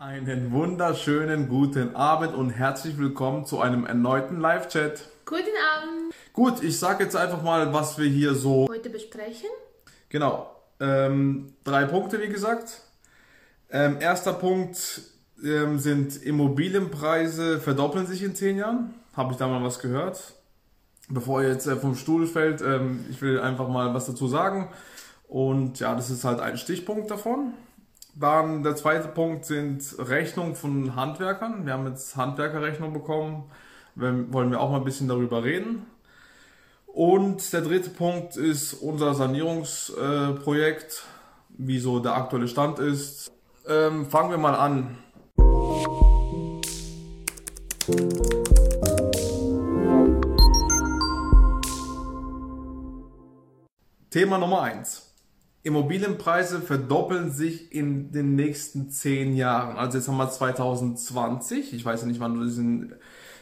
Einen wunderschönen guten Abend und herzlich willkommen zu einem erneuten Live-Chat. Guten Abend. Gut, ich sage jetzt einfach mal, was wir hier so Heute besprechen. Genau, 3 Punkte wie gesagt. Erster Punkt sind Immobilienpreise verdoppeln sich in 10 Jahren. Habe ich da mal was gehört? Bevor ihr jetzt vom Stuhl fällt, ich will einfach mal was dazu sagen. Und ja, das ist halt ein Stichpunkt davon. Dann der zweite Punkt sind Rechnungen von Handwerkern. Wir haben jetzt Handwerkerrechnung bekommen. Wollen wir auch mal ein bisschen darüber reden. Und der dritte Punkt ist unser Sanierungsprojekt, wie so der aktuelle Stand ist. Fangen wir mal an. Thema Nummer 1. Immobilienpreise verdoppeln sich in den nächsten 10 Jahren. Also jetzt haben wir 2020. Ich weiß ja nicht, wann du diesen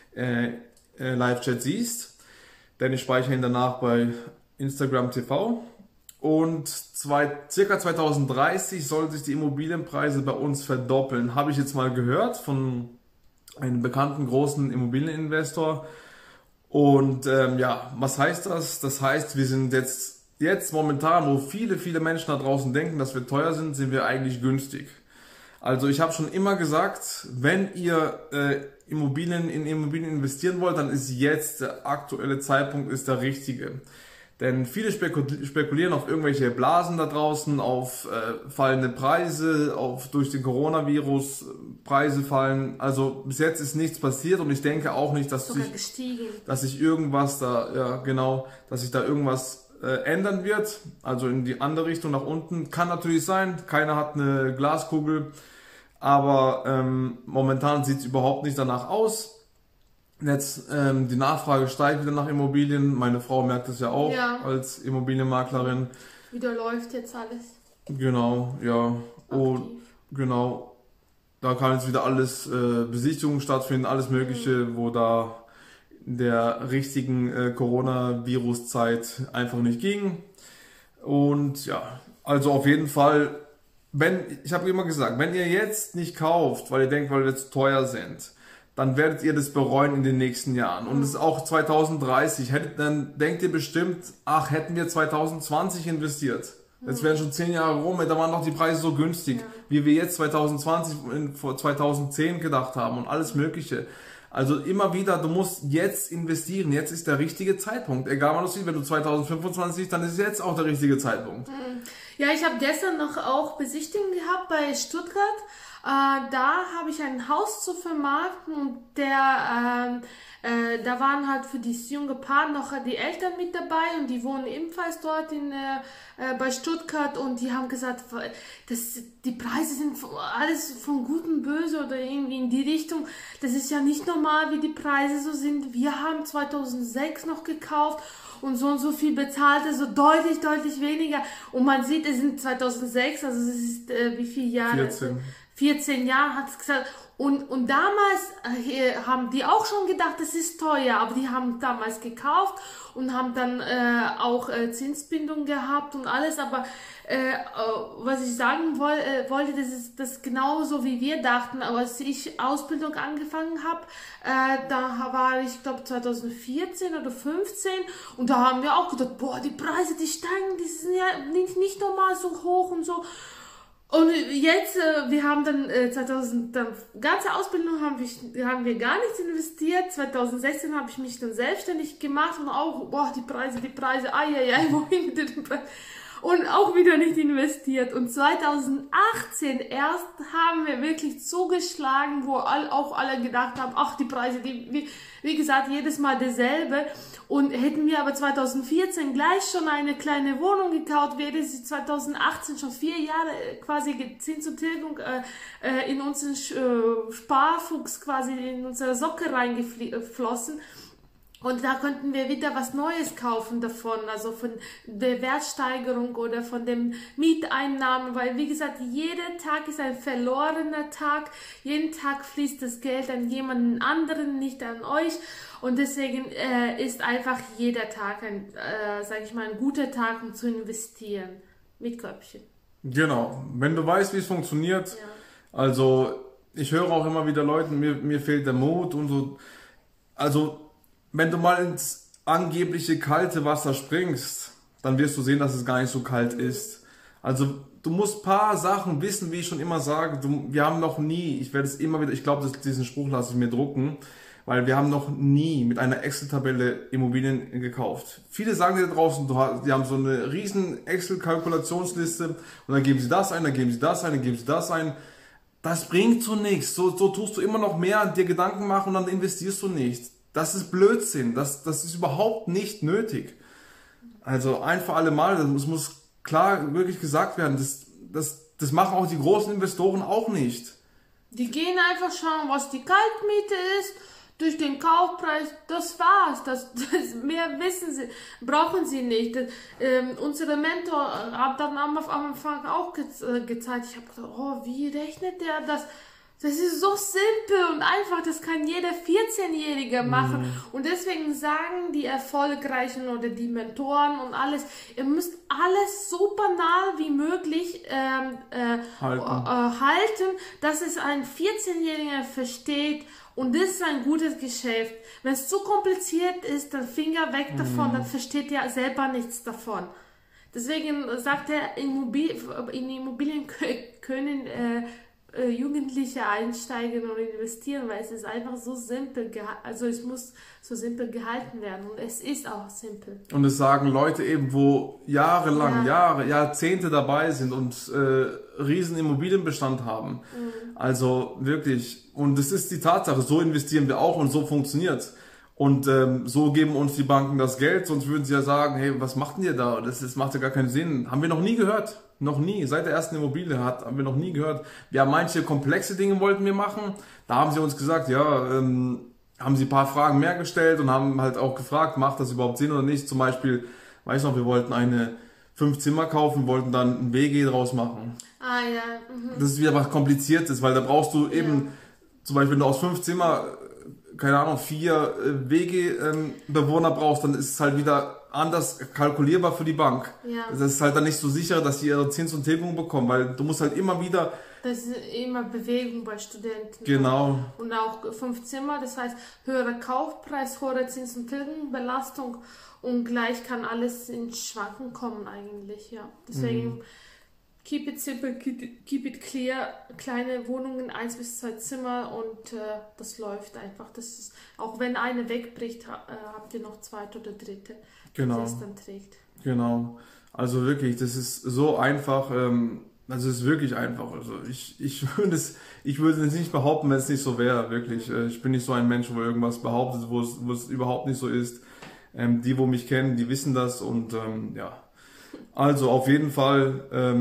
Live-Chat siehst, denn ich speichere ihn danach bei Instagram TV. Und circa 2030 sollen sich die Immobilienpreise bei uns verdoppeln. Habe ich jetzt mal gehört von einem bekannten großen Immobilieninvestor. Und ja, was heißt das? Das heißt, wir sind jetzt momentan, wo viele Menschen da draußen denken, dass wir teuer sind, sind wir eigentlich günstig. Also ich habe schon immer gesagt, wenn ihr in Immobilien investieren wollt, dann ist jetzt der aktuelle Zeitpunkt ist der richtige. Denn viele spekulieren auf irgendwelche Blasen da draußen, auf fallende Preise, durch den Coronavirus Preise fallen. Also bis jetzt ist nichts passiert und ich denke auch nicht, dass sich irgendwas da, ja genau, dass sich da irgendwas ändern wird, also in die andere Richtung nach unten. Kann natürlich sein, keiner hat eine Glaskugel, aber momentan sieht es überhaupt nicht danach aus. Jetzt die Nachfrage steigt wieder nach Immobilien, meine Frau merkt das ja auch als Immobilienmaklerin. Wieder läuft jetzt alles. Genau, ja. Und genau, da kann jetzt wieder alles, Besichtigungen stattfinden, alles mögliche, wo da in der richtigen Coronavirus-Zeit einfach nicht ging. Und ja, also auf jeden Fall, ich habe immer gesagt, wenn ihr jetzt nicht kauft, weil ihr denkt, weil wir zu teuer sind, dann werdet ihr das bereuen in den nächsten Jahren. Und es ist auch 2030, dann denkt ihr bestimmt, ach, hätten wir 2020 investiert. Jetzt wären schon 10 Jahre rum, da waren noch die Preise so günstig, wie wir jetzt 2020, vor 2010 gedacht haben und alles Mögliche. Also immer wieder, du musst jetzt investieren, jetzt ist der richtige Zeitpunkt. Egal was du siehst, wenn du 2025 siehst, dann ist jetzt auch der richtige Zeitpunkt. Ja, ich habe gestern noch auch Besichtigung gehabt bei Stuttgart. Da habe ich ein Haus zu vermarkten und da waren halt für dieses junge Paar noch die Eltern mit dabei und die wohnen ebenfalls dort bei Stuttgart und die haben gesagt, die Preise sind alles von Gut und Böse oder irgendwie in die Richtung. Das ist ja nicht normal, wie die Preise so sind. Wir haben 2006 noch gekauft und so viel bezahlt, also deutlich weniger. Und man sieht, es sind 2006, also es ist wie viele Jahre? 14 Jahre hat es gesagt. Und damals haben die auch schon gedacht, das ist teuer, aber die haben damals gekauft und haben dann auch Zinsbindung gehabt und alles. Aber was ich sagen wollte, das ist das genauso wie wir dachten. Aber als ich Ausbildung angefangen habe, da war ich glaube 2014 oder 15 und da haben wir auch gedacht, boah, die Preise, die steigen, die sind ja nicht normal so hoch und so. Und jetzt, wir haben dann ganze Ausbildung haben wir gar nichts investiert. 2016 habe ich mich dann selbstständig gemacht und auch, boah, die Preise, wohin mit den Preisen? Und auch wieder nicht investiert. Und 2018 erst haben wir wirklich zugeschlagen, wo auch alle gedacht haben, ach, die Preise, wie gesagt, jedes Mal derselbe. Und hätten wir aber 2014 gleich schon eine kleine Wohnung gekauft, wäre sie 2018 schon 4 Jahre quasi Zins und Tilgung in unseren Sparfuchs quasi in unsere Socke reingeflossen. Und da könnten wir wieder was Neues kaufen davon, also von der Wertsteigerung oder von den Mieteinnahmen, weil wie gesagt, jeder Tag ist ein verlorener Tag, jeden Tag fließt das Geld an jemanden anderen, nicht an euch und deswegen ist einfach jeder Tag ein guter Tag, um zu investieren, mit Köpfchen. Genau, wenn du weißt, wie es funktioniert, also ich höre auch immer wieder Leuten, mir fehlt der Mut und so. Also, wenn du mal ins angebliche kalte Wasser springst, dann wirst du sehen, dass es gar nicht so kalt ist. Also, du musst ein paar Sachen wissen, wie ich schon immer sage. Wir haben noch nie, ich werde es immer wieder, ich glaube, diesen Spruch lasse ich mir drucken, weil wir haben noch nie mit einer Excel-Tabelle Immobilien gekauft. Viele sagen dir da draußen, die haben so eine riesen Excel-Kalkulationsliste und dann geben sie das ein, dann geben sie das ein, dann geben sie das ein. Das bringt so nichts. So tust du immer noch mehr dir Gedanken machen und dann investierst du nicht. Das ist Blödsinn. Das ist überhaupt nicht nötig. Also ein für alle Mal, das muss klar wirklich gesagt werden. Das machen auch die großen Investoren auch nicht. Die gehen einfach schauen, was die Kaltmiete ist, durch den Kaufpreis, das war's. Mehr wissen sie, brauchen sie nicht. Unsere Mentor hat dann am Anfang auch gezeigt. Ich habe gedacht, oh, wie rechnet der das? Das ist so simpel und einfach, das kann jeder 14-Jährige machen. Und deswegen sagen die Erfolgreichen oder die Mentoren und alles, ihr müsst alles so banal wie möglich halten, dass es ein 14-Jähriger versteht. Und das ist ein gutes Geschäft. Wenn es zu kompliziert ist, dann Finger weg davon, dann versteht ihr selber nichts davon. Deswegen sagt er, in Immobilien können Jugendliche einsteigen und investieren, weil es ist einfach so simpel, also es muss so simpel gehalten werden und es ist auch simpel. Und es sagen Leute eben, wo jahrelang, Jahrzehnte dabei sind und riesen Immobilienbestand haben. Also wirklich, und das ist die Tatsache, so investieren wir auch und so funktioniert. Und so geben uns die Banken das Geld, sonst würden sie ja sagen, hey, was macht denn ihr da? Das macht ja gar keinen Sinn. Haben wir noch nie gehört. Noch nie. Seit der ersten Immobilie haben wir noch nie gehört. Wir haben manche komplexe Dinge wollten wir machen. Da haben sie uns gesagt, haben sie ein paar Fragen mehr gestellt und haben halt auch gefragt, macht das überhaupt Sinn oder nicht? Zum Beispiel, weiß noch, wir wollten eine 5 Zimmer kaufen, wollten dann ein WG draus machen. Ah ja. Das ist wieder was Kompliziertes, weil da brauchst du eben, zum Beispiel, wenn du aus 5 Zimmer, keine Ahnung, 4 WG-Bewohner brauchst, dann ist es halt wieder anders kalkulierbar für die Bank. Ja. Das ist halt dann nicht so sicher, dass sie ihre Zins und Tilgung bekommen, weil du musst halt immer wieder... Das ist immer Bewegung bei Studenten. Genau. Und auch 5 Zimmer, das heißt höherer Kaufpreis, höhere Zins- und Tilgungsbelastung und gleich kann alles ins Schwanken kommen eigentlich, ja. Deswegen keep it simple, keep it clear, kleine Wohnungen, 1 bis 2 Zimmer und das läuft einfach. Das ist, auch wenn eine wegbricht, habt ihr noch zweite oder dritte, die es dann trägt. Genau. Also wirklich, das ist so einfach, also es ist wirklich einfach. Also ich würde es nicht behaupten, wenn es nicht so wäre, wirklich. Ich bin nicht so ein Mensch, wo irgendwas behauptet, wo es überhaupt nicht so ist. Die, wo mich kennen, die wissen das und also auf jeden Fall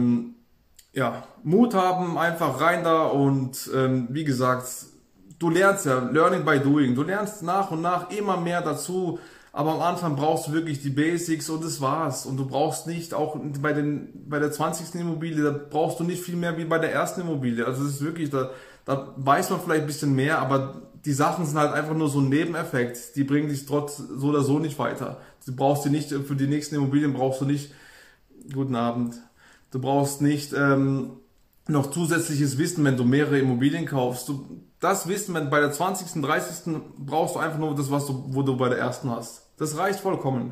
Mut haben, einfach rein da und wie gesagt, du lernst ja, Learning by Doing, du lernst nach und nach immer mehr dazu, aber am Anfang brauchst du wirklich die Basics und das war's und du brauchst nicht, auch bei der 20. Immobilie, da brauchst du nicht viel mehr wie bei der ersten Immobilie, also das ist wirklich, da weiß man vielleicht ein bisschen mehr, aber die Sachen sind halt einfach nur so ein Nebeneffekt, die bringen dich trotz so oder so nicht weiter. Du brauchst die nicht, für die nächsten Immobilien brauchst du nicht, guten Abend, du brauchst nicht noch zusätzliches Wissen, wenn du mehrere Immobilien kaufst. Das Wissen, wenn bei der 20., 30. brauchst du einfach nur das, wo du bei der ersten hast. Das reicht vollkommen.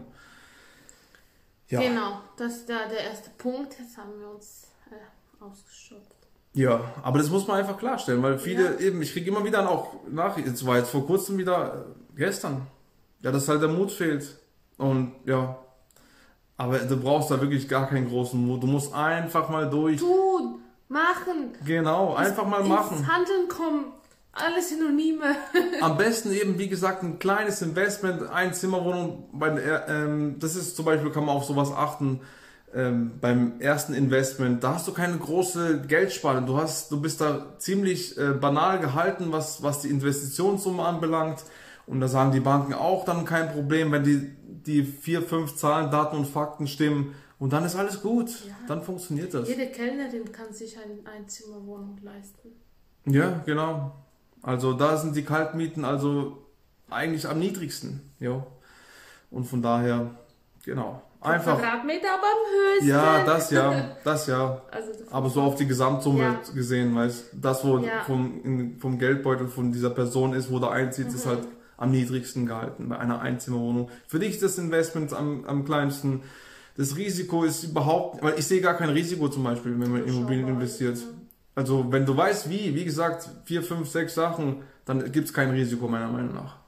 Ja. Genau, das ist der erste Punkt. Jetzt haben wir uns ausgeschöpft. Ja, aber das muss man einfach klarstellen, weil viele eben, ich kriege immer wieder auch Nachrichten, jetzt war jetzt vor kurzem wieder, gestern, dass halt der Mut fehlt. Und ja, aber du brauchst da wirklich gar keinen großen Mut. Du musst einfach mal durch. Tun, machen. Genau, einfach mal machen. Ins Handeln kommen. Alles Synonyme. Am besten eben, wie gesagt, ein kleines Investment, Einzimmerwohnung. Das ist zum Beispiel, kann man auf sowas achten. Beim ersten Investment, da hast du keine große Geldspanne. Du bist da ziemlich banal gehalten, was die Investitionssumme anbelangt. Und da sagen die Banken auch dann kein Problem, wenn die 4, 5 Zahlen, Daten und Fakten stimmen. Und dann ist alles gut. Ja. Dann funktioniert das. Jede Kellnerin kann sich eine Einzimmerwohnung leisten. Ja, genau. Also da sind die Kaltmieten also eigentlich am niedrigsten. Ja. Und von daher, genau. Einfach. Quadratmeter, aber am höchsten. Ja, das ja. Also, Aber so auf die Gesamtsumme gesehen, weißt das, wo Ja. vom Geldbeutel von dieser Person ist, wo der einzieht, ist halt am niedrigsten gehalten bei einer Einzimmerwohnung. Für dich ist das Investment am kleinsten. Das Risiko ist überhaupt, weil ich sehe gar kein Risiko zum Beispiel, wenn man in Immobilien investiert. Also wenn du weißt wie gesagt, 4, 5, 6 Sachen, dann gibt es kein Risiko meiner Meinung nach.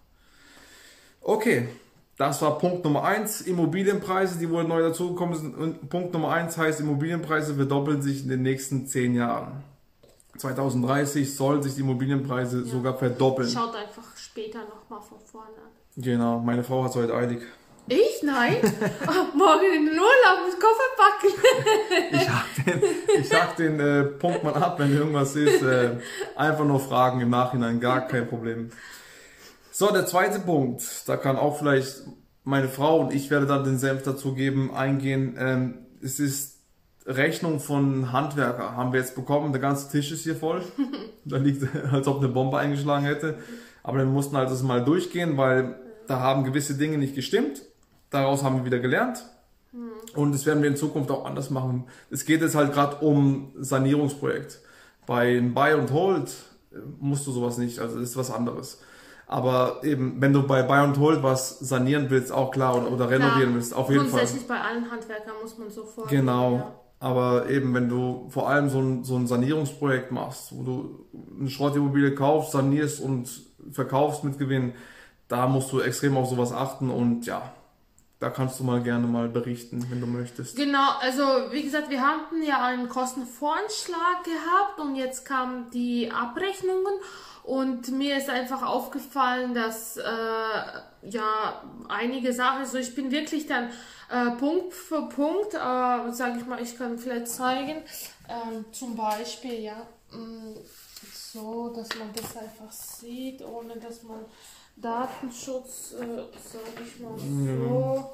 Okay, das war Punkt Nummer 1, Immobilienpreise, die wohl neu dazugekommen sind. Und Punkt Nummer 1 heißt, Immobilienpreise verdoppeln sich in den nächsten 10 Jahren. 2030 soll sich die Immobilienpreise sogar verdoppeln. Schaut einfach später nochmal von vorne an. Genau, meine Frau hat es heute eilig. Ich? Nein? Oh, morgen in den Urlaub mit Koffer packen. Ich hack den Punkt mal ab, wenn irgendwas ist. Einfach nur fragen im Nachhinein, gar kein Problem. So, der zweite Punkt, da kann auch vielleicht meine Frau und ich werde dann den Senf dazu geben, eingehen. Es ist Rechnung von Handwerker, haben wir jetzt bekommen. Der ganze Tisch ist hier voll. Da liegt, als ob eine Bombe eingeschlagen hätte. Aber wir mussten halt das mal durchgehen, weil da haben gewisse Dinge nicht gestimmt. Daraus haben wir wieder gelernt. Und das werden wir in Zukunft auch anders machen. Es geht jetzt halt gerade um Sanierungsprojekt. Bei Buy and Hold musst du sowas nicht, also das ist was anderes. Aber eben, wenn du bei Buy and Hold was sanieren willst, auch klar, oder renovieren willst, auf jeden Fall. Grundsätzlich bei allen Handwerkern muss man so vorgehen. Genau. Ja. Aber eben, wenn du vor allem so ein Sanierungsprojekt machst, wo du eine Schrottimmobilie kaufst, sanierst und verkaufst mit Gewinn, da musst du extrem auf sowas achten und ja, da kannst du mal gerne mal berichten, wenn du möchtest. Genau, also wie gesagt, wir hatten ja einen Kostenvoranschlag gehabt und jetzt kamen die Abrechnungen und mir ist einfach aufgefallen, dass ja einige Sachen, also ich bin wirklich dann Punkt für Punkt, sage ich mal, ich kann vielleicht zeigen, zum Beispiel, ja, so, dass man das einfach sieht, ohne dass man Datenschutz, sage ich mal so.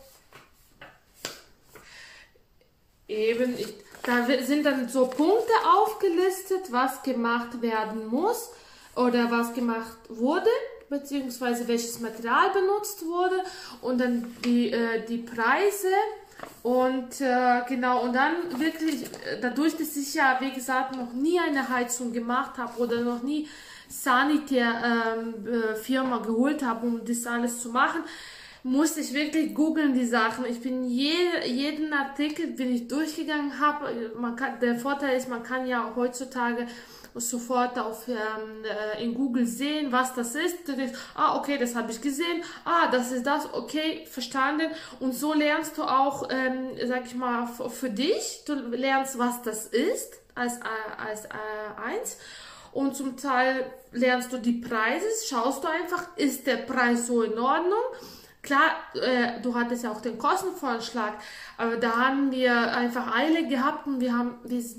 Eben, da sind dann so Punkte aufgelistet, was gemacht werden muss oder was gemacht wurde, beziehungsweise welches Material benutzt wurde und dann die Preise und genau, und dann wirklich, dadurch, dass ich ja, wie gesagt, noch nie eine Heizung gemacht habe oder noch nie Sanitär-Firma geholt habe, um das alles zu machen, musste ich wirklich googeln die Sachen. Ich bin jeden Artikel bin ich durchgegangen, der Vorteil ist, man kann ja heutzutage sofort in Google sehen, was das ist. Du denkst, okay, das habe ich gesehen. Das ist das, okay, verstanden. Und so lernst du auch, sag ich mal, für dich, du lernst, was das ist, als eins. Und zum Teil lernst du die Preise, schaust du einfach, ist der Preis so in Ordnung? Klar, du hattest ja auch den Kostenvoranschlag, aber da haben wir einfach Eile gehabt und wir haben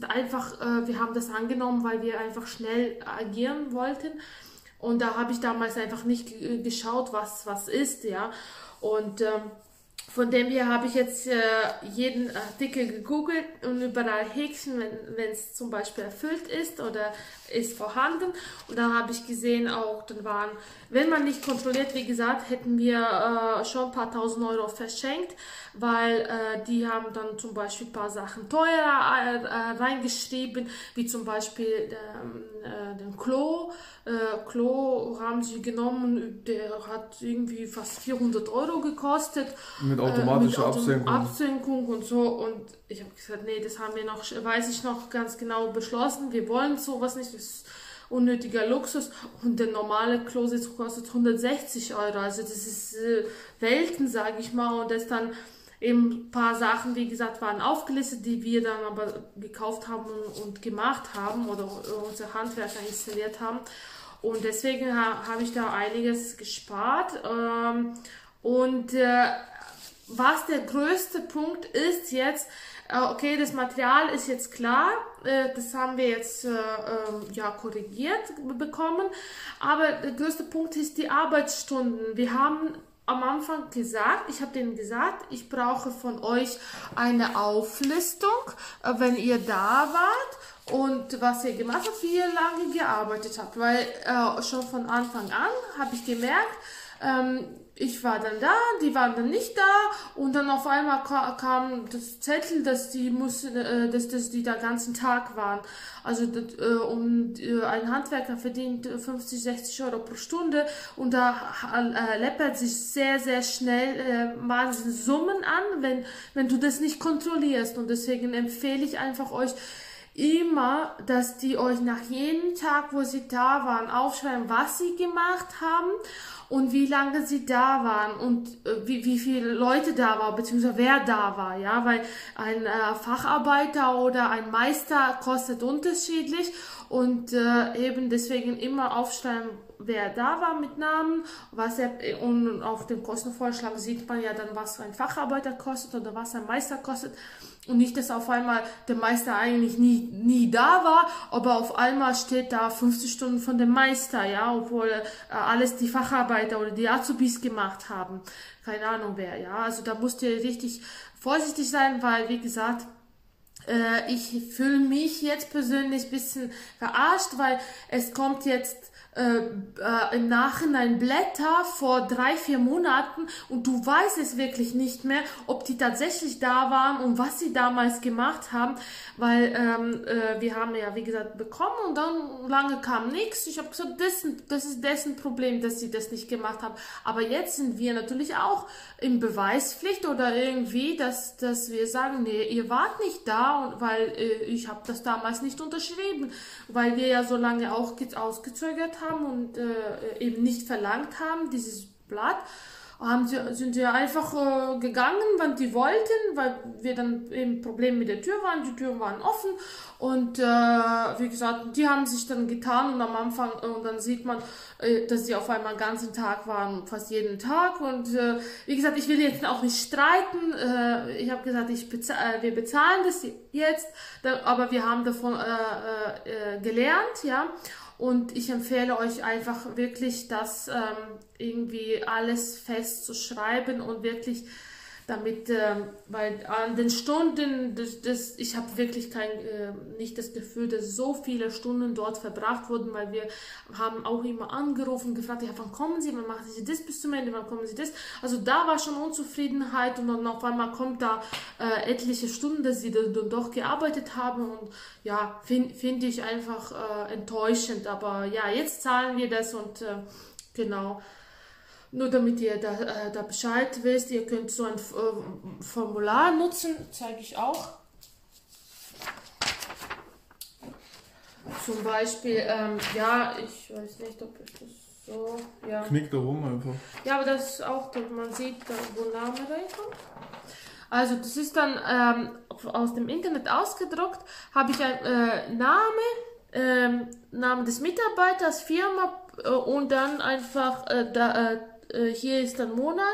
das angenommen, weil wir einfach schnell agieren wollten. Und da habe ich damals einfach nicht geschaut, was ist, ja. Und von dem her habe ich jetzt jeden Artikel gegoogelt und überall Häkchen, wenn es zum Beispiel erfüllt ist oder ist vorhanden. Und dann habe ich gesehen auch, wenn man nicht kontrolliert, wie gesagt, hätten wir schon ein paar tausend Euro verschenkt, weil die haben dann zum Beispiel ein paar Sachen teurer reingeschrieben, wie zum Beispiel den Klo. Klo haben sie genommen, der hat irgendwie fast 400 Euro gekostet. Mit automatischer Absenkung und so. Und ich habe gesagt, nee, das haben wir noch, weiß ich noch ganz genau beschlossen. Wir wollen sowas nicht, das ist unnötiger Luxus. Und der normale Klositz kostet 160 Euro. Also das ist Welten, sage ich mal. Und das dann eben ein paar Sachen, wie gesagt, waren aufgelistet, die wir dann aber gekauft haben und gemacht haben oder unsere Handwerker installiert haben. Und deswegen habe ich da einiges gespart. Und was der größte Punkt ist jetzt, okay, das Material ist jetzt klar, das haben wir jetzt korrigiert bekommen, aber der größte Punkt ist die Arbeitsstunden. Wir haben am Anfang gesagt, ich habe denen gesagt, ich brauche von euch eine Auflistung, wenn ihr da wart und was ihr gemacht habt, wie ihr lange gearbeitet habt, weil schon von Anfang an habe ich gemerkt, Ich war dann da, die waren dann nicht da und dann auf einmal kam das Zettel, dass die dass die da ganzen Tag waren. Also ein Handwerker verdient 50, 60 Euro pro Stunde und da läppert sich sehr, sehr schnell Summen an, wenn du das nicht kontrollierst. Und deswegen empfehle ich einfach euch immer, dass die euch nach jedem Tag, wo sie da waren, aufschreiben, was sie gemacht haben und wie lange sie da waren und wie viele Leute da waren, beziehungsweise wer da war, ja, weil ein Facharbeiter oder ein Meister kostet unterschiedlich und eben deswegen immer aufschreiben, wer da war mit Namen, und auf dem Kostenvorschlag sieht man ja dann, was ein Facharbeiter kostet oder was ein Meister kostet. Und nicht, dass auf einmal der Meister eigentlich nie da war, aber auf einmal steht da 50 Stunden von dem Meister, ja, obwohl alles die Facharbeiter oder die Azubis gemacht haben. Keine Ahnung wer, ja. Also da müsst ihr richtig vorsichtig sein, weil, wie gesagt, ich fühle mich jetzt persönlich ein bisschen verarscht, weil es kommt jetzt im Nachhinein Blätter vor 3, 4 Monaten und du weißt es wirklich nicht mehr, ob die tatsächlich da waren und was sie damals gemacht haben, weil wir haben ja, wie gesagt, bekommen und dann lange kam nichts. Ich habe gesagt, das ist dessen Problem, dass sie das nicht gemacht haben. Aber jetzt sind wir natürlich auch in Beweispflicht oder irgendwie, dass wir sagen, nee, ihr wart nicht da, weil ich habe das damals nicht unterschrieben, weil wir ja so lange auch ausgezögert haben und eben nicht verlangt haben, dieses Blatt. Sind wir einfach gegangen, wann die wollten, weil wir dann eben Probleme mit der Tür waren. Die Türen waren offen und wie gesagt, die haben sich dann getan und am Anfang und dann sieht man, dass die auf einmal den ganzen Tag waren, fast jeden Tag und wie gesagt, ich will jetzt auch nicht streiten. Ich habe gesagt, wir bezahlen das jetzt, aber wir haben davon gelernt, ja. Und ich empfehle euch einfach wirklich, das irgendwie alles festzuschreiben und wirklich damit, weil an den Stunden, ich habe wirklich nicht das Gefühl, dass so viele Stunden dort verbracht wurden, weil wir haben auch immer angerufen, gefragt, ja, wann kommen Sie, wann machen Sie das bis zum Ende, wann kommen Sie das? Also da war schon Unzufriedenheit und dann auf einmal kommt da etliche Stunden, dass sie dann doch gearbeitet haben und ja, finde ich einfach enttäuschend, aber ja, jetzt zahlen wir das und genau. Nur damit ihr da Bescheid wisst, ihr könnt so ein Formular nutzen, zeige ich auch. Zum Beispiel, ja, ich weiß nicht, ob ich das so, ja. Knickt da rum einfach. Ja, aber das ist auch, man sieht, wo Name reinkommt. Also das ist dann aus dem Internet ausgedruckt, habe ich ein Name des Mitarbeiters, Firma und dann einfach hier ist dann Monat,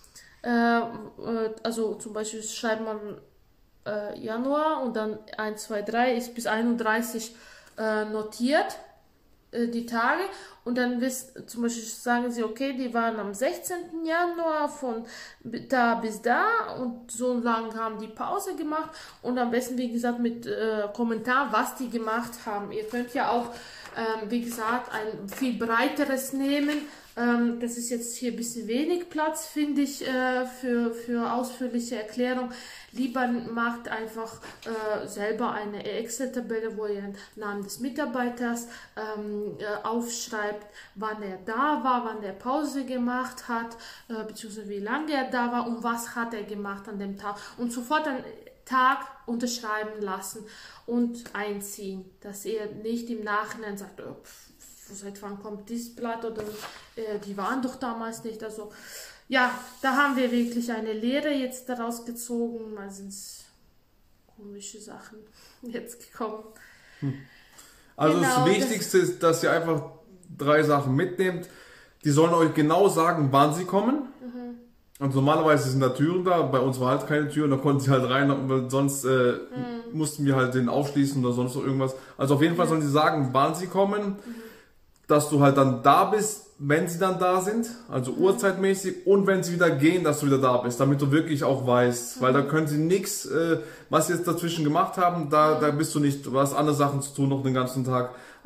also zum Beispiel schreibt man Januar und dann 1, 2, 3 ist bis 31 notiert, die Tage und dann zum Beispiel sagen sie, okay, die waren am 16. Januar von da bis da und so lange haben die Pause gemacht und am besten, wie gesagt, mit Kommentar, was die gemacht haben. Ihr könnt ja auch, wie gesagt, ein viel breiteres nehmen. Das ist jetzt hier ein bisschen wenig Platz, finde ich, für ausführliche Erklärung. Lieber macht einfach selber eine Excel-Tabelle, wo ihr den Namen des Mitarbeiters aufschreibt, wann er da war, wann er Pause gemacht hat, beziehungsweise wie lange er da war und was hat er gemacht an dem Tag. Und sofort einen Tag unterschreiben lassen und einziehen, dass ihr nicht im Nachhinein sagt, oh, seit wann kommt dieses Blatt oder die waren doch damals nicht. Also ja, da haben wir wirklich eine Lehre jetzt daraus gezogen. Mal sind komische Sachen jetzt gekommen. Also genau, das Wichtigste ist, dass ihr einfach 3 Sachen mitnehmt. Die sollen euch genau sagen, wann sie kommen. Also normalerweise sind da Türen da, bei uns war halt keine Tür und da konnten sie halt rein, weil sonst mussten wir halt den aufschließen oder sonst noch irgendwas. Also auf jeden Fall sollen sie sagen, wann sie kommen. Dass du halt dann da bist, wenn sie dann da sind, also uhrzeitmäßig, und wenn sie wieder gehen, dass du wieder da bist, damit du wirklich auch weißt, weil da können sie nichts, was sie jetzt dazwischen gemacht haben, da bist du nicht, du hast andere Sachen zu tun noch den ganzen Tag,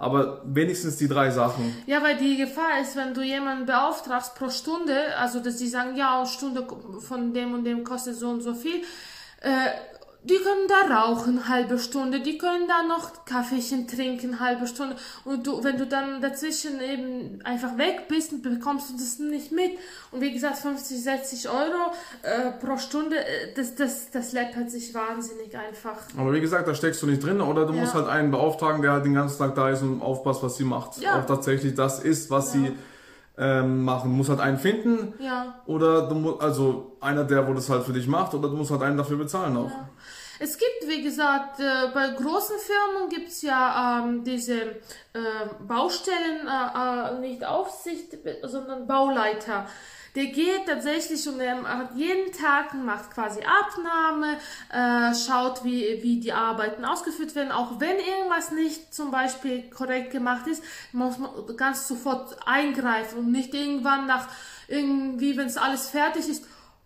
aber wenigstens die 3 Sachen. Ja, weil die Gefahr ist, wenn du jemanden beauftragst pro Stunde, also dass die sagen, ja, eine Stunde von dem und dem kostet so und so viel, die können da rauchen, halbe Stunde, die können da noch Kaffeechen trinken, halbe Stunde. Und wenn du dann dazwischen eben einfach weg bist, bekommst du das nicht mit. Und wie gesagt, 50, 60 Euro pro Stunde, das läppert sich wahnsinnig einfach. Aber wie gesagt, da steckst du nicht drin, oder du musst halt einen beauftragen, der halt den ganzen Tag da ist und aufpasst, was sie macht. Ja. Auch tatsächlich das ist, was sie machen. Du musst halt einen finden, oder du musst, also einer, der wo das halt für dich macht, oder du musst halt einen dafür bezahlen auch. Ja. Es gibt, wie gesagt, bei großen Firmen gibt es ja diese Baustellen, nicht Aufsicht, sondern Bauleiter. Der geht tatsächlich und er hat jeden Tag, macht quasi Abnahme, schaut, wie die Arbeiten ausgeführt werden. Auch wenn irgendwas nicht zum Beispiel korrekt gemacht ist, muss man ganz sofort eingreifen und nicht irgendwann wenn es alles fertig ist,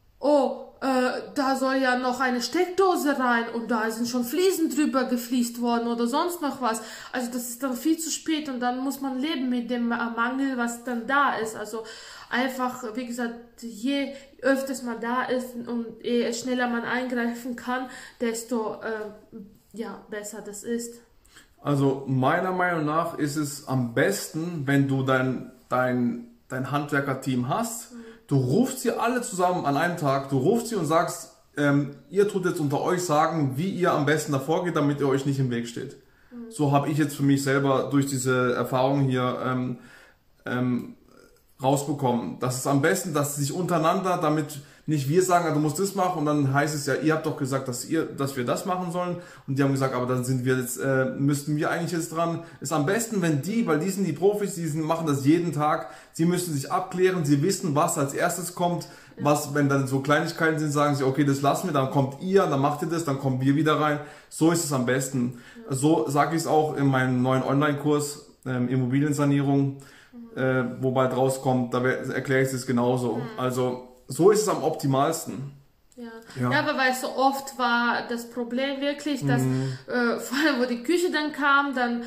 da soll ja noch eine Steckdose rein und da sind schon Fliesen drüber gefliest worden oder sonst noch was. Also das ist dann viel zu spät und dann muss man leben mit dem Mangel, was dann da ist. Also einfach, wie gesagt, je öfters man da ist und je schneller man eingreifen kann, desto besser das ist. Also meiner Meinung nach ist es am besten, wenn du dein Handwerkerteam hast. Du rufst sie alle zusammen an einem Tag, du rufst sie und sagst, ihr tut jetzt unter euch sagen, wie ihr am besten davor geht, damit ihr euch nicht im Weg steht. So habe ich jetzt für mich selber durch diese Erfahrung hier rausbekommen. Das ist am besten, dass sie sich untereinander, damit nicht wir sagen, du musst das machen und dann heißt es ja, ihr habt doch gesagt, dass wir das machen sollen und die haben gesagt, aber dann sind wir jetzt, müssten wir eigentlich jetzt dran. Ist am besten, wenn weil die sind die Profis, machen das jeden Tag, sie müssen sich abklären, sie wissen, was als erstes kommt, wenn dann so Kleinigkeiten sind, sagen sie, okay, das lassen wir, dann kommt ihr, dann macht ihr das, dann kommen wir wieder rein. So ist es am besten. So sage ich es auch in meinem neuen Online-Kurs, Immobiliensanierung, wo bald rauskommt, da erkläre ich es genauso. Also so ist es am optimalsten. Ja, aber weil so oft war das Problem wirklich, dass vor allem, wo die Küche dann kam, dann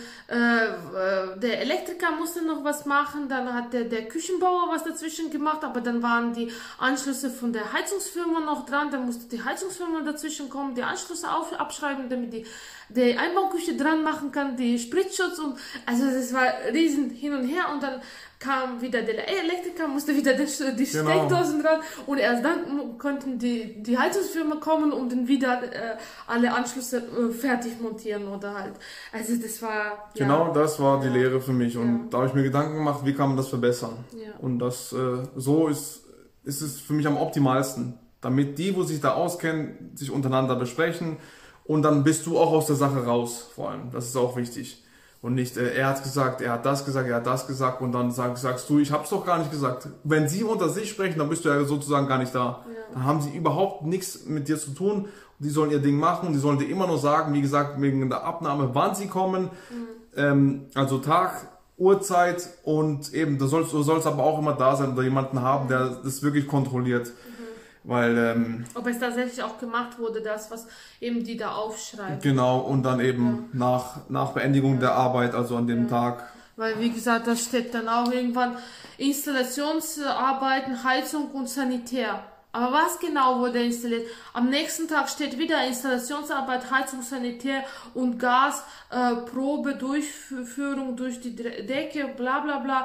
der Elektriker musste noch was machen, dann hat der Küchenbauer was dazwischen gemacht, aber dann waren die Anschlüsse von der Heizungsfirma noch dran, dann musste die Heizungsfirma dazwischen kommen, die Anschlüsse abschreiben, damit die Einbauküche dran machen kann, die Spritzschutz und also das war riesen hin und her und dann kam wieder der Elektriker, musste wieder die Steckdosen dran und erst dann konnten die Heizungsfirma kommen und dann wieder alle Anschlüsse fertig montieren oder halt. Also das war... Genau, das war die Lehre für mich und da habe ich mir Gedanken gemacht, wie kann man das verbessern. Ja. Und das so ist es für mich am optimalsten, damit die, wo sich da auskennen, sich untereinander besprechen und dann bist du auch aus der Sache raus, vor allem. Das ist auch wichtig. Und nicht, er hat gesagt, er hat das gesagt, er hat das gesagt und dann sagst du, ich hab's doch gar nicht gesagt. Wenn sie unter sich sprechen, dann bist du ja sozusagen gar nicht da. Ja. Dann haben sie überhaupt nichts mit dir zu tun. Die sollen ihr Ding machen, die sollen dir immer nur sagen, wie gesagt, wegen der Abnahme, wann sie kommen. Also Tag, Uhrzeit und eben, du sollst aber auch immer da sein oder jemanden haben, der das wirklich kontrolliert. Weil, ob es tatsächlich auch gemacht wurde, das, was eben die da aufschreiben. Genau, und dann eben nach Beendigung der Arbeit, also an dem Tag. Weil, wie gesagt, da steht dann auch irgendwann Installationsarbeiten, Heizung und Sanitär. Aber was genau wurde installiert? Am nächsten Tag steht wieder Installationsarbeit, Heizung, Sanitär und Gas, Probe, Durchführung durch die Decke, bla bla bla.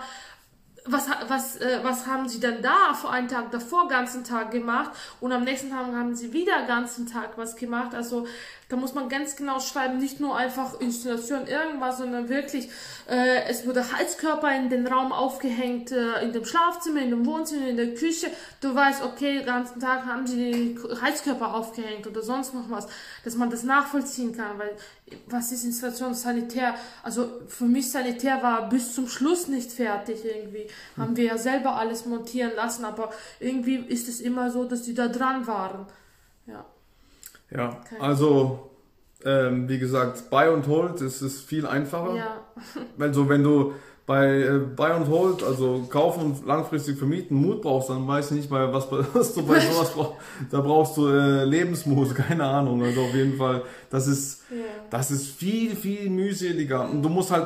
Was haben sie dann da vor einem Tag davor ganzen Tag gemacht und am nächsten Tag haben sie wieder ganzen Tag was gemacht. Also da muss man ganz genau schreiben, nicht nur einfach Installation irgendwas, sondern wirklich, es wurde Heizkörper in den Raum aufgehängt, in dem Schlafzimmer, in dem Wohnzimmer, in der Küche. Du weißt, okay, den ganzen Tag haben sie die Heizkörper aufgehängt oder sonst noch was, dass man das nachvollziehen kann, weil was ist Installation Sanitär? Also für mich Sanitär war bis zum Schluss nicht fertig irgendwie. Haben wir ja selber alles montieren lassen, aber irgendwie ist es immer so, dass die da dran waren. Ja, also wie gesagt, Buy and Hold ist viel einfacher. Ja. Also wenn du bei Buy and Hold, also kaufen und langfristig vermieten, Mut brauchst, dann weiß ich nicht mal, was du bei sowas brauchst. Da brauchst du Lebensmut, keine Ahnung. Also auf jeden Fall, das ist viel, viel mühseliger. Und du musst halt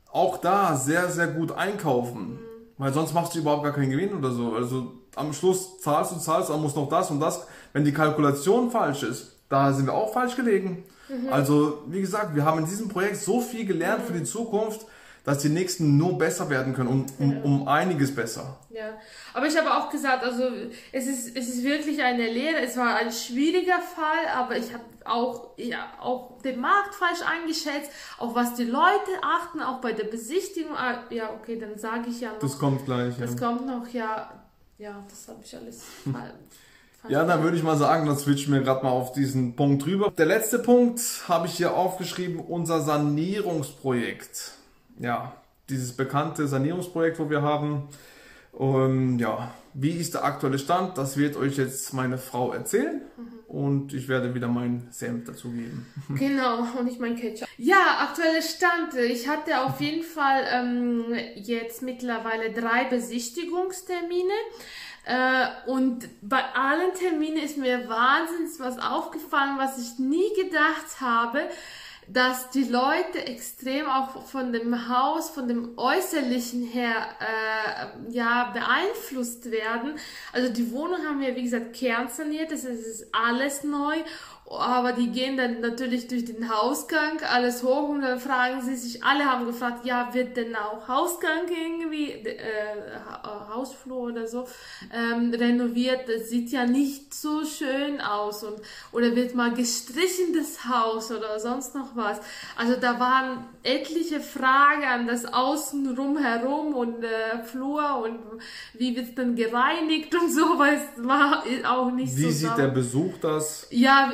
auch da sehr, sehr gut einkaufen. Weil sonst machst du überhaupt gar keinen Gewinn oder so. Also am Schluss zahlst, aber musst noch das und das. Wenn die Kalkulation falsch ist, da sind wir auch falsch gelegen. Also wie gesagt, wir haben in diesem Projekt so viel gelernt für die Zukunft, dass die nächsten nur besser werden können, um einiges besser. Ja, aber ich habe auch gesagt, also es ist wirklich eine Lehre. Es war ein schwieriger Fall, aber ich habe auch den Markt falsch eingeschätzt, auf was die Leute achten, auch bei der Besichtigung. Ja, okay, dann sage ich ja noch. Das kommt gleich. Das kommt noch, ja, das habe ich alles falsch. Ja, dann würde ich mal sagen, dann switchen wir gerade mal auf diesen Punkt rüber. Der letzte Punkt habe ich hier aufgeschrieben, unser Sanierungsprojekt. Ja, dieses bekannte Sanierungsprojekt, wo wir haben. Ja, wie ist der aktuelle Stand? Das wird euch jetzt meine Frau erzählen und ich werde wieder meinen Senf dazugeben. Genau, und ich mein Ketchup. Ja, aktueller Stand. Ich hatte auf jeden Fall jetzt mittlerweile 3 Besichtigungstermine. Und bei allen Terminen ist mir wahnsinnig was aufgefallen, was ich nie gedacht habe, dass die Leute extrem auch von dem Haus, von dem Äußerlichen her, beeinflusst werden. Also die Wohnung haben wir, wie gesagt, kernsaniert, das ist alles neu. Aber die gehen dann natürlich durch den Hausgang, alles hoch und dann fragen sie sich, alle haben gefragt, ja, wird denn auch Hausgang irgendwie, Hausflur oder so, renoviert? Das sieht ja nicht so schön aus oder wird mal gestrichen das Haus oder sonst noch was. Also da waren etliche Fragen an das Außenrum herum und Flur und wie wird es dann gereinigt und so, weil es war auch nicht so. Wie sieht der Besuch das? Ja,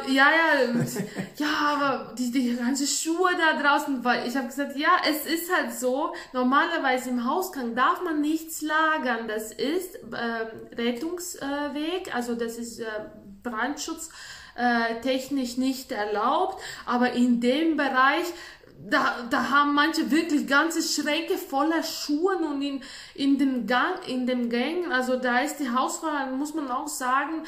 aber die ganzen Schuhe da draußen, weil ich habe gesagt, ja, es ist halt so, normalerweise im Hausgang darf man nichts lagern, das ist Rettungsweg, also das ist Brandschutz technisch nicht erlaubt, aber in dem Bereich da haben manche wirklich ganze Schränke voller Schuhe und in dem Gang, also da ist die Hausfrau, muss man auch sagen,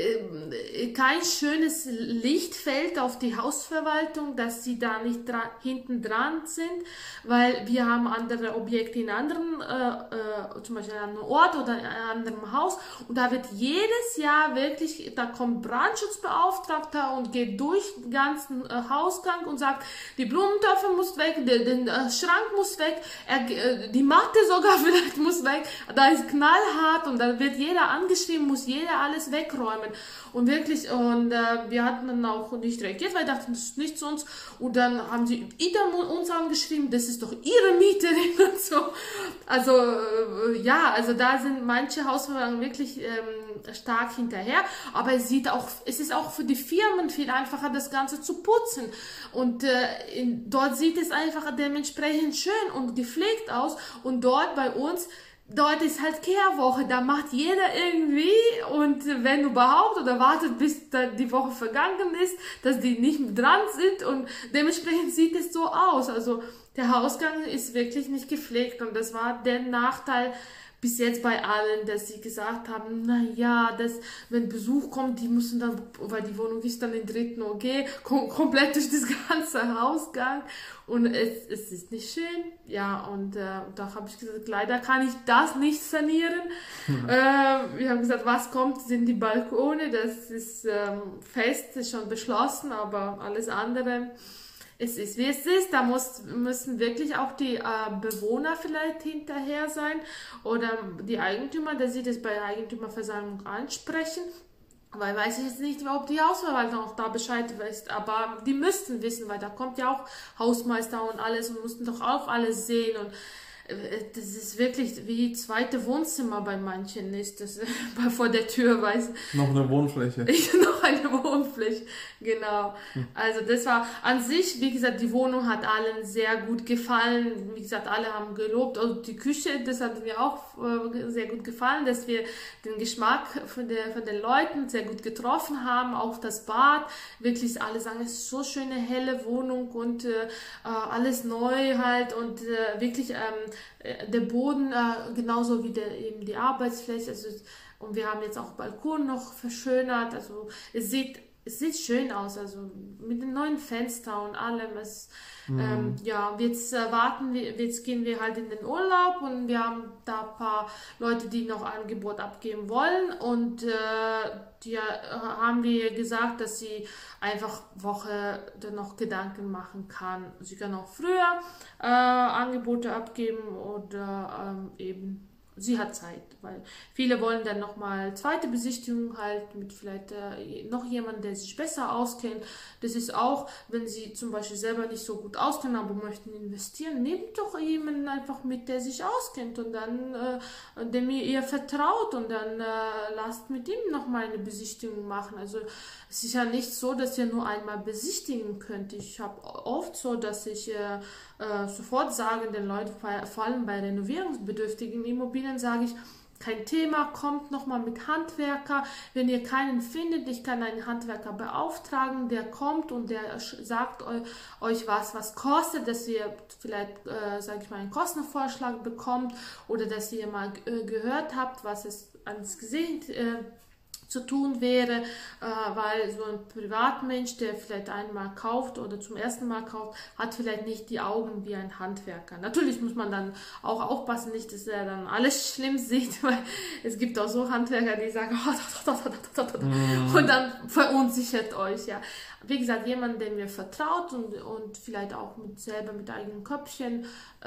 kein schönes Licht fällt auf die Hausverwaltung, dass sie da nicht hinten dran sind, weil wir haben andere Objekte in anderen, zum Beispiel an einem Ort oder in einem anderen Haus und da wird jedes Jahr wirklich, da kommt Brandschutzbeauftragter und geht durch den ganzen Hausgang und sagt, die Blumentöpfe muss weg, der Schrank muss weg, die Matte sogar vielleicht muss weg, da ist knallhart und da wird jeder angeschrieben, muss jeder alles wegräumen und wirklich, und wir hatten dann auch nicht reagiert, weil wir dachten, das ist nicht zu uns und dann haben sie uns angeschrieben, das ist doch ihre Mieterin und so, also also da sind manche Hausverwaltungen wirklich stark hinterher, aber es ist auch für die Firmen viel einfacher, das Ganze zu putzen und dort sieht es einfach dementsprechend schön und gepflegt aus und dort bei uns, dort ist halt Kehrwoche, da macht jeder irgendwie und wenn überhaupt oder wartet bis die Woche vergangen ist, dass die nicht dran sind und dementsprechend sieht es so aus, also der Hausgang ist wirklich nicht gepflegt und das war der Nachteil bis jetzt bei allen, dass sie gesagt haben, naja, wenn Besuch kommt, die müssen dann, weil die Wohnung ist dann im 3. OG, komplett durch das ganze Hausgang und es ist nicht schön. Ja, und da habe ich gesagt, leider kann ich das nicht sanieren. Wir haben gesagt, was kommt, sind die Balkone, das ist fest, ist schon beschlossen, aber alles andere... Es ist, wie es ist, da müssen wirklich auch die Bewohner vielleicht hinterher sein oder die Eigentümer, dass sie das bei der Eigentümerversammlung ansprechen. Weil weiß ich jetzt nicht, ob die Hausverwaltung auch da Bescheid weiß, aber die müssten wissen, weil da kommt ja auch Hausmeister und alles und mussten doch auch alles sehen und das ist wirklich wie zweite Wohnzimmer bei manchen ist das vor der Tür, weiß noch eine Wohnfläche. Noch eine Wohnfläche, genau. Also das war an sich, wie gesagt, die Wohnung hat allen sehr gut gefallen. Wie gesagt, alle haben gelobt. Also die Küche, das hat mir auch sehr gut gefallen, dass wir den Geschmack von den Leuten sehr gut getroffen haben. Auch das Bad, wirklich alle sagen, es ist so schöne helle Wohnung und alles neu halt und wirklich der Boden genauso wie eben die Arbeitsfläche, also, und wir haben jetzt auch Balkon noch verschönert, also es sieht es sieht schön aus, also mit den neuen Fenstern und allem. Ja, jetzt gehen wir halt in den Urlaub und wir haben da ein paar Leute, die noch ein Angebot abgeben wollen und die haben wir gesagt, dass sie einfach Woche dann noch Gedanken machen kann. Sie kann auch früher Angebote abgeben oder eben sie hat Zeit, weil viele wollen dann nochmal zweite Besichtigung halt mit vielleicht noch jemandem, der sich besser auskennt. Das ist auch, wenn sie zum Beispiel selber nicht so gut auskennen, aber möchten investieren, nehmt doch jemanden einfach mit, der sich auskennt und dann, dem ihr vertraut und dann lasst mit ihm nochmal eine Besichtigung machen. Also es ist ja nicht so, dass ihr nur einmal besichtigen könnt. Ich habe oft so, dass ich sofort sage den Leuten, vor allem bei renovierungsbedürftigen Immobilien, sage ich, kein Thema, kommt nochmal mit Handwerker. Wenn ihr keinen findet, ich kann einen Handwerker beauftragen, der kommt und der sagt euch was kostet, dass ihr vielleicht, sage ich mal, einen Kostenvorschlag bekommt oder dass ihr mal gehört habt, was es alles gesehen zu tun wäre, weil so ein Privatmensch, der vielleicht einmal kauft oder zum ersten Mal kauft, hat vielleicht nicht die Augen wie ein Handwerker. Natürlich muss man dann auch aufpassen, nicht, dass er dann alles schlimm sieht, weil es gibt auch so Handwerker, die sagen, und dann verunsichert euch, ja. Wie gesagt, jemand, der mir vertraut und vielleicht auch selber mit eigenem Köpfchen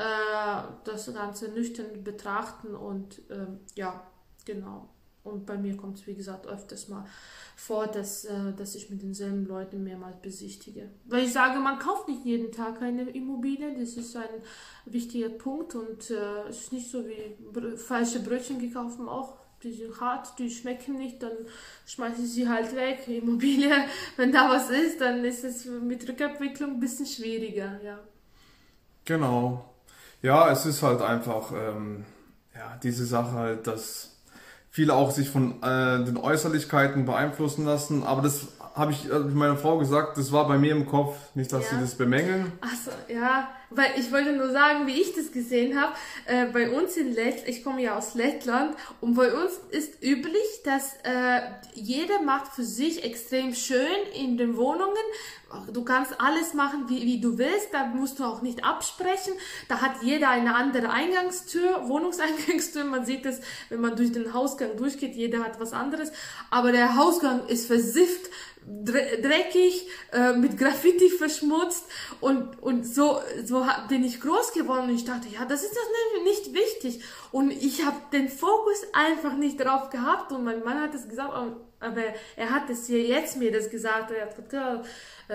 das Ganze nüchtern betrachten und ja, genau. Und bei mir kommt es, wie gesagt, öfters mal vor, dass ich mit denselben Leuten mehrmals besichtige. Weil ich sage, man kauft nicht jeden Tag eine Immobilie, das ist ein wichtiger Punkt und es ist nicht so wie falsche Brötchen gekauft auch. Die sind hart, die schmecken nicht, dann schmeiße ich sie halt weg. Immobilie, wenn da was ist, dann ist es mit Rückabwicklung ein bisschen schwieriger, ja. Genau. Ja, es ist halt einfach diese Sache halt, dass viele auch sich von den Äußerlichkeiten beeinflussen lassen, aber das habe ich meiner Frau gesagt, das war bei mir im Kopf, nicht, dass sie das bemängeln. Achso, ja, weil ich wollte nur sagen, wie ich das gesehen habe. Bei uns in Lettland, ich komme ja aus Lettland, und bei uns ist üblich, dass jeder macht für sich extrem schön in den Wohnungen. Du kannst alles machen, wie du willst, da musst du auch nicht absprechen. Da hat jeder eine andere Eingangstür, Wohnungseingangstür. Man sieht es, wenn man durch den Hausgang durchgeht, jeder hat was anderes. Aber der Hausgang ist versifft, dreckig, mit Graffiti verschmutzt und so bin ich groß geworden und ich dachte, ja, das ist doch nicht wichtig und ich habe den Fokus einfach nicht drauf gehabt und mein Mann hat es gesagt, aber er hat es jetzt mir das gesagt, er hat gesagt,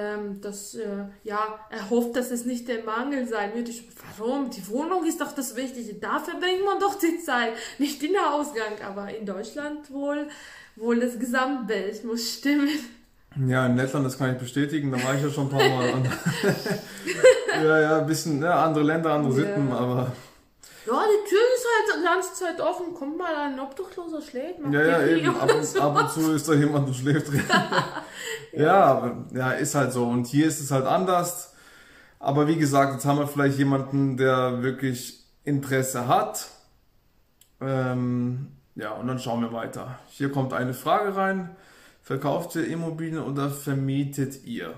er hofft, dass es nicht der Mangel sein wird. Warum? Die Wohnung ist doch das Wichtige, da verbringt man doch die Zeit, nicht in der Ausgang, aber in Deutschland wohl das Gesamtbild muss stimmen. Ja, in Lettland, das kann ich bestätigen, da war ich ja schon ein paar Mal. Ja, ein bisschen andere Länder, andere Sitten, aber... Ja, die Tür ist halt die ganze Zeit offen, kommt mal ein Obdachloser, schlägt. Ja, eben, ab und zu ist da jemand und schläft drin. Ja, ist halt so. Und hier ist es halt anders. Aber wie gesagt, jetzt haben wir vielleicht jemanden, der wirklich Interesse hat. Ja, und dann schauen wir weiter. Hier kommt eine Frage rein. Verkauft ihr Immobilien oder vermietet ihr?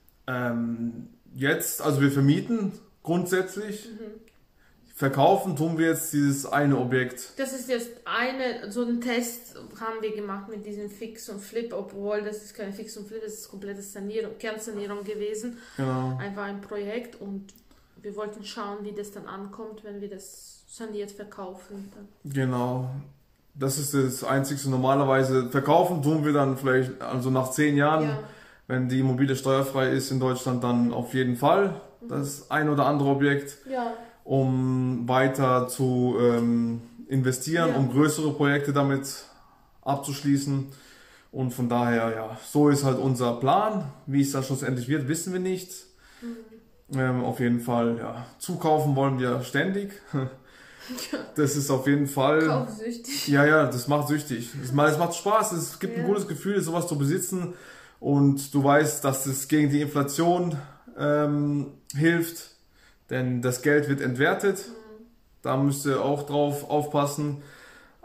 Also wir vermieten grundsätzlich. Verkaufen tun wir jetzt dieses eine Objekt. Das ist jetzt so ein Test haben wir gemacht mit diesem Fix und Flip, obwohl das ist keine Fix und Flip, das ist komplette Kernsanierung gewesen. Genau. Einfach ein Projekt und wir wollten schauen, wie das dann ankommt, wenn wir das saniert verkaufen. Genau. Das ist das Einzige. Normalerweise verkaufen tun wir dann vielleicht, also nach 10 Jahren, wenn die Immobilie steuerfrei ist in Deutschland, dann auf jeden Fall das ein oder andere Objekt, um weiter zu investieren, um größere Projekte damit abzuschließen. Und von daher, so ist halt unser Plan. Wie es da schlussendlich wird, wissen wir nicht. Auf jeden Fall, zukaufen wollen wir ständig. Das ist auf jeden Fall... Kaufsüchtig. Ja, das macht süchtig. Es macht Spaß, es gibt ein gutes Gefühl, sowas zu besitzen und du weißt, dass es gegen die Inflation hilft, denn das Geld wird entwertet. Da müsst ihr auch drauf aufpassen.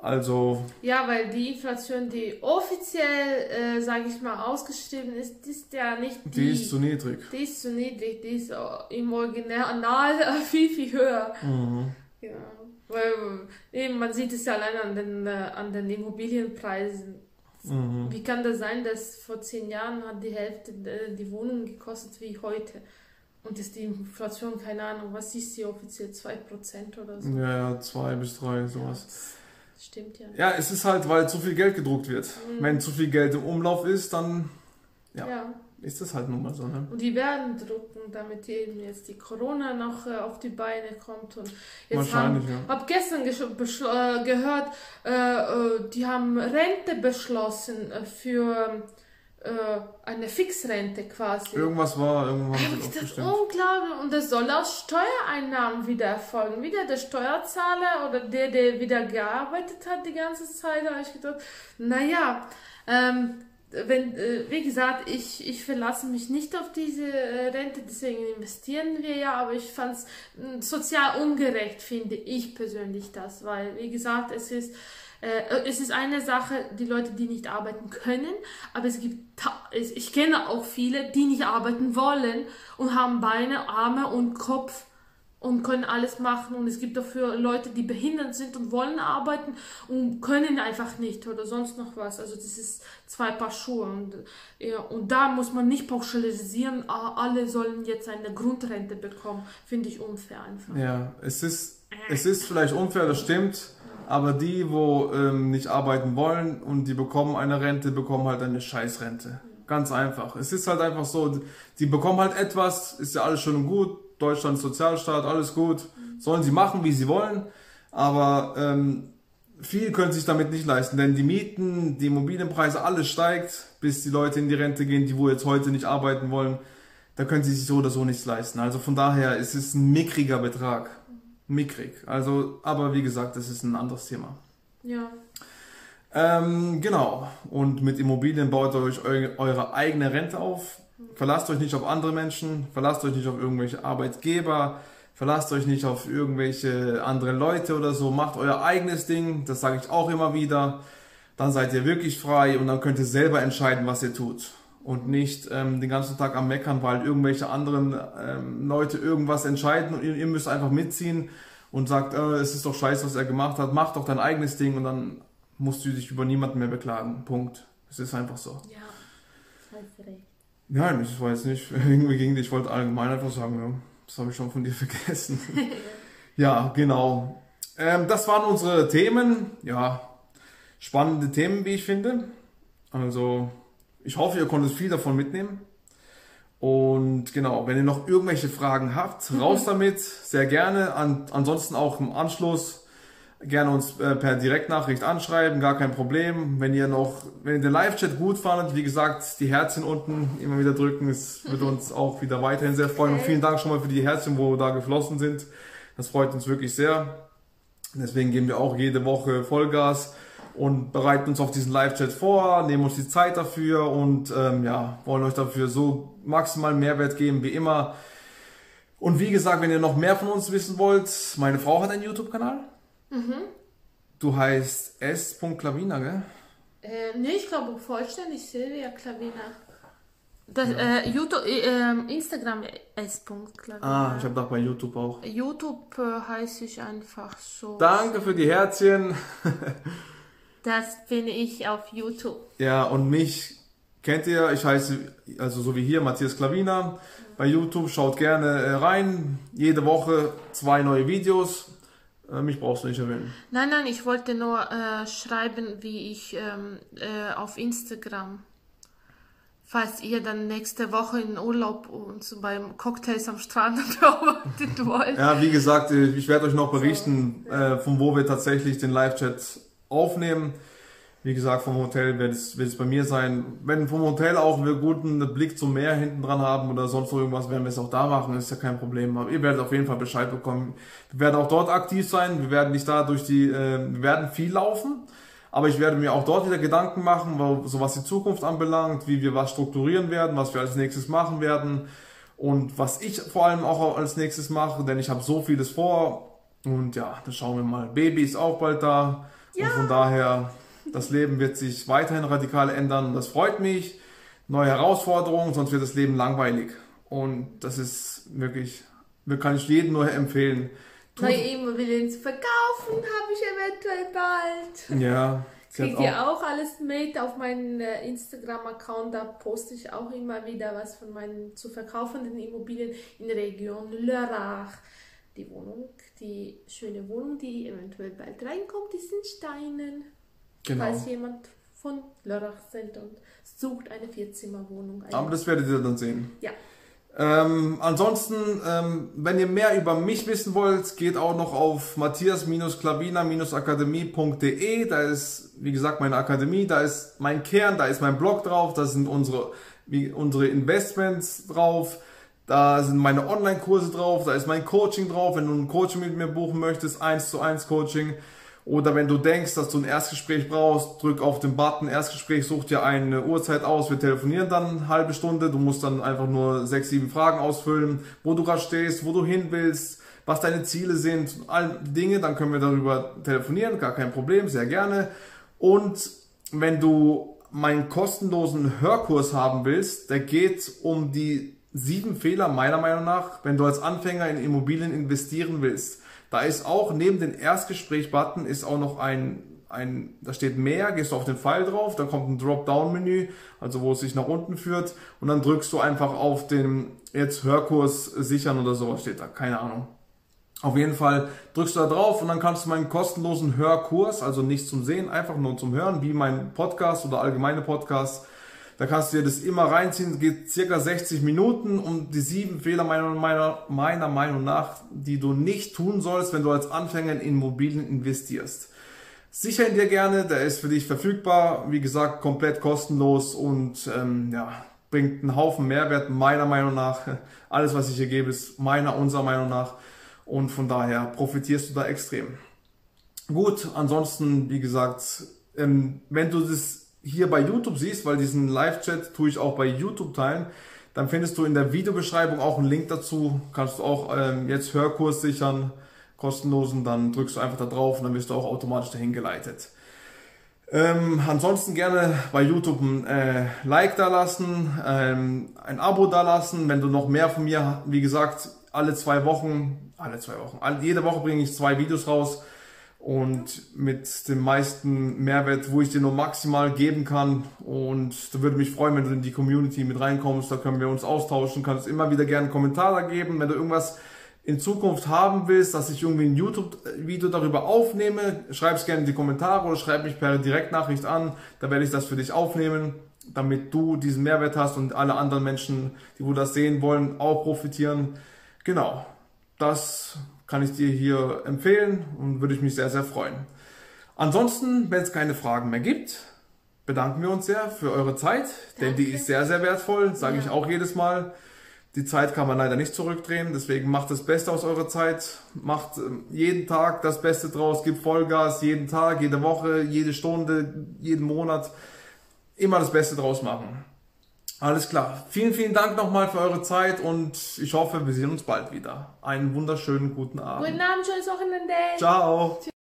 Also... Ja, weil die Inflation, die offiziell, sage ich mal, ausgeschrieben ist, ist ja nicht die... Die ist zu niedrig. Die ist zu niedrig, die ist im Original viel, viel höher. Ja, weil eben, man sieht es ja allein an den Immobilienpreisen. Wie kann das sein, dass vor 10 Jahren hat die Hälfte die Wohnung gekostet wie heute? Und ist die Inflation, keine Ahnung, was ist sie offiziell, 2% oder so? Ja, 2 bis 3, sowas. Das stimmt ja. Ja, es ist halt, weil zu viel Geld gedruckt wird. Wenn zu viel Geld im Umlauf ist, dann ist das halt nun mal so. Ne? Und die werden drucken, damit eben jetzt die Corona noch auf die Beine kommt. Und jetzt Wahrscheinlich, habe gestern gehört, die haben Rente beschlossen für eine Fixrente quasi. Irgendwas haben sie Das ist aufgestimmt. unglaublich. Und das soll aus Steuereinnahmen wieder erfolgen. Wieder der Steuerzahler oder der wieder gearbeitet hat die ganze Zeit, habe ich gedacht, naja, wie gesagt, ich verlasse mich nicht auf diese Rente, deswegen investieren wir ja, aber ich fand es sozial ungerecht, finde ich persönlich das, weil, wie gesagt, es ist eine Sache, die Leute, die nicht arbeiten können, aber ich kenne auch viele, die nicht arbeiten wollen und haben Beine, Arme und Kopf und können alles machen. Und es gibt dafür Leute, die behindert sind und wollen arbeiten und können einfach nicht oder sonst noch was. Also das ist 2 Paar Schuhe. Und da muss man nicht pauschalisieren, alle sollen jetzt eine Grundrente bekommen. Finde ich unfair einfach. Ja, es ist vielleicht unfair, das stimmt. Aber die, wo nicht arbeiten wollen und die bekommen eine Rente, bekommen halt eine Scheißrente. Ganz einfach. Es ist halt einfach so, die bekommen halt etwas, ist ja alles schön und gut. Deutschland Sozialstaat, alles gut. Sollen sie machen, wie sie wollen. Aber viel können sich damit nicht leisten, denn die Mieten, die Immobilienpreise, alles steigt, bis die Leute in die Rente gehen, die wo jetzt heute nicht arbeiten wollen. Da können sie sich so oder so nichts leisten. Also von daher ist es ein mickriger Betrag. Mickrig. Also, aber wie gesagt, das ist ein anderes Thema. Ja. Genau. Und mit Immobilien baut ihr euch eure eigene Rente auf. Verlasst euch nicht auf andere Menschen, verlasst euch nicht auf irgendwelche Arbeitgeber, verlasst euch nicht auf irgendwelche andere Leute oder so. Macht euer eigenes Ding, das sage ich auch immer wieder. Dann seid ihr wirklich frei und dann könnt ihr selber entscheiden, was ihr tut. Und nicht den ganzen Tag am Meckern, weil irgendwelche anderen Leute irgendwas entscheiden und ihr müsst einfach mitziehen und sagt, es ist doch scheiße, was er gemacht hat, mach doch dein eigenes Ding und dann musst du dich über niemanden mehr beklagen. Punkt. Es ist einfach so. Ja, das heißt recht. Nein, das war jetzt nicht irgendwie gegen dich, ich wollte allgemein einfach sagen, ja, das habe ich schon von dir vergessen. Ja, genau. Das waren unsere Themen, ja, spannende Themen, wie ich finde. Also, ich hoffe, ihr konntet viel davon mitnehmen. Und genau, wenn ihr noch irgendwelche Fragen habt, raus damit, sehr gerne. Ansonsten auch im Anschluss gerne uns per Direktnachricht anschreiben, gar kein Problem. Wenn ihr den Live-Chat gut fandet, wie gesagt, die Herzchen unten immer wieder drücken, es wird uns auch wieder weiterhin sehr freuen. Und vielen Dank schon mal für die Herzchen, wo da geflossen sind. Das freut uns wirklich sehr. Deswegen geben wir auch jede Woche Vollgas und bereiten uns auf diesen Live-Chat vor, nehmen uns die Zeit dafür und wollen euch dafür so maximal Mehrwert geben wie immer. Und wie gesagt, wenn ihr noch mehr von uns wissen wollt, meine Frau hat einen YouTube-Kanal. Du heißt s.Klavina, gell? Nee, ich glaube vollständig Silvia Klavina. Das, YouTube, Instagram s.Klavina. Ah, ich habe gedacht bei YouTube auch. YouTube heiße ich einfach so. Danke für die Herzchen. Das bin ich auf YouTube. Ja, und mich kennt ihr, ich heiße, also so wie hier, Matthias Klavina. Bei YouTube, schaut gerne rein. Jede Woche 2 neue Videos. Mich brauchst du nicht erwähnen. Nein, ich wollte nur schreiben, wie ich auf Instagram, falls ihr dann nächste Woche in Urlaub uns beim Cocktails am Strand beobachtet wollt. Ja, wie gesagt, ich werde euch noch berichten, von wo wir tatsächlich den Live-Chat aufnehmen. Wie gesagt, vom Hotel wird es bei mir sein. Wenn vom Hotel auch wir guten Blick zum Meer hinten dran haben oder sonst irgendwas, werden wir es auch da machen, ist ja kein Problem. Aber ihr werdet auf jeden Fall Bescheid bekommen. Wir werden auch dort aktiv sein. Wir werden nicht da wir werden viel laufen. Aber ich werde mir auch dort wieder Gedanken machen, so was die Zukunft anbelangt, wie wir was strukturieren werden, was wir als nächstes machen werden und was ich vor allem auch als nächstes mache, denn ich habe so vieles vor. Und ja, dann schauen wir mal. Baby ist auch bald da. Ja. Und von daher, das Leben wird sich weiterhin radikal ändern. Das freut mich. Neue Herausforderungen, sonst wird das Leben langweilig. Und das ist wirklich, kann ich jedem nur empfehlen. Neue Immobilien zu verkaufen, habe ich eventuell bald. Ja. Kriegt ihr auch alles mit auf meinen Instagram-Account, da poste ich auch immer wieder was von meinen zu verkaufenden Immobilien in der Region Lörrach. Die schöne Wohnung, die eventuell bald reinkommt, ist in Steinen. Genau. Falls jemand von Lörrach sind und sucht eine 4-Zimmer-Wohnung. Aber das werdet ihr dann sehen. Ja. Ansonsten, wenn ihr mehr über mich wissen wollt, geht auch noch auf matthias-klavina-akademie.de. Da ist, wie gesagt, meine Akademie, da ist mein Kern, da ist mein Blog drauf, da sind unsere Investments drauf, da sind meine Online-Kurse drauf, da ist mein Coaching drauf, wenn du ein Coaching mit mir buchen möchtest, 1:1 Coaching. Oder wenn du denkst, dass du ein Erstgespräch brauchst, drück auf den Button Erstgespräch, such dir eine Uhrzeit aus, wir telefonieren dann eine halbe Stunde. Du musst dann einfach nur 6, 7 Fragen ausfüllen, wo du gerade stehst, wo du hin willst, was deine Ziele sind, all Dinge, dann können wir darüber telefonieren, gar kein Problem, sehr gerne. Und wenn du meinen kostenlosen Hörkurs haben willst, der geht um die 7 Fehler meiner Meinung nach, wenn du als Anfänger in Immobilien investieren willst. Da ist auch neben den Erstgespräch-Button ist auch noch da steht mehr, gehst du auf den Pfeil drauf, da kommt ein Dropdown-Menü, also wo es sich nach unten führt und dann drückst du einfach auf den jetzt Hörkurs sichern oder sowas steht da, keine Ahnung. Auf jeden Fall drückst du da drauf und dann kannst du meinen kostenlosen Hörkurs, also nicht zum Sehen, einfach nur zum Hören, wie mein Podcast oder allgemeine Podcasts. Da kannst du dir das immer reinziehen, es geht circa 60 Minuten um die 7 Fehler meiner Meinung nach, die du nicht tun sollst, wenn du als Anfänger in Immobilien investierst. Sicher ihn dir gerne, der ist für dich verfügbar, wie gesagt, komplett kostenlos und bringt einen Haufen Mehrwert meiner Meinung nach. Alles, was ich hier gebe, ist unserer Meinung nach und von daher profitierst du da extrem. Gut, ansonsten, wie gesagt, wenn du das hier bei YouTube siehst, weil diesen Live-Chat tue ich auch bei YouTube teilen, dann findest du in der Videobeschreibung auch einen Link dazu. Kannst du auch jetzt Hörkurs sichern, kostenlosen, dann drückst du einfach da drauf und dann wirst du auch automatisch dahin geleitet. Ansonsten gerne bei YouTube ein Like da lassen, ein Abo da lassen, wenn du noch mehr von mir, wie gesagt, jede Woche bringe ich 2 Videos raus. Und mit dem meisten Mehrwert, wo ich dir nur maximal geben kann. Und da würde mich freuen, wenn du in die Community mit reinkommst. Da können wir uns austauschen. Kannst immer wieder gerne einen Kommentar da geben. Wenn du irgendwas in Zukunft haben willst, dass ich irgendwie ein YouTube-Video darüber aufnehme, schreib es gerne in die Kommentare oder schreib mich per Direktnachricht an. Da werde ich das für dich aufnehmen, damit du diesen Mehrwert hast und alle anderen Menschen, die wo das sehen wollen, auch profitieren. Genau, das kann ich dir hier empfehlen und würde ich mich sehr, sehr freuen. Ansonsten, wenn es keine Fragen mehr gibt, bedanken wir uns sehr für eure Zeit, denn die ist sehr, sehr wertvoll, sage ich auch jedes Mal. Die Zeit kann man leider nicht zurückdrehen, deswegen macht das Beste aus eurer Zeit, macht jeden Tag das Beste draus, gebt Vollgas, jeden Tag, jede Woche, jede Stunde, jeden Monat, immer das Beste draus machen. Alles klar. Vielen, vielen Dank nochmal für eure Zeit und ich hoffe, wir sehen uns bald wieder. Einen wunderschönen guten Abend. Guten Abend, schönes Wochenende. Ciao.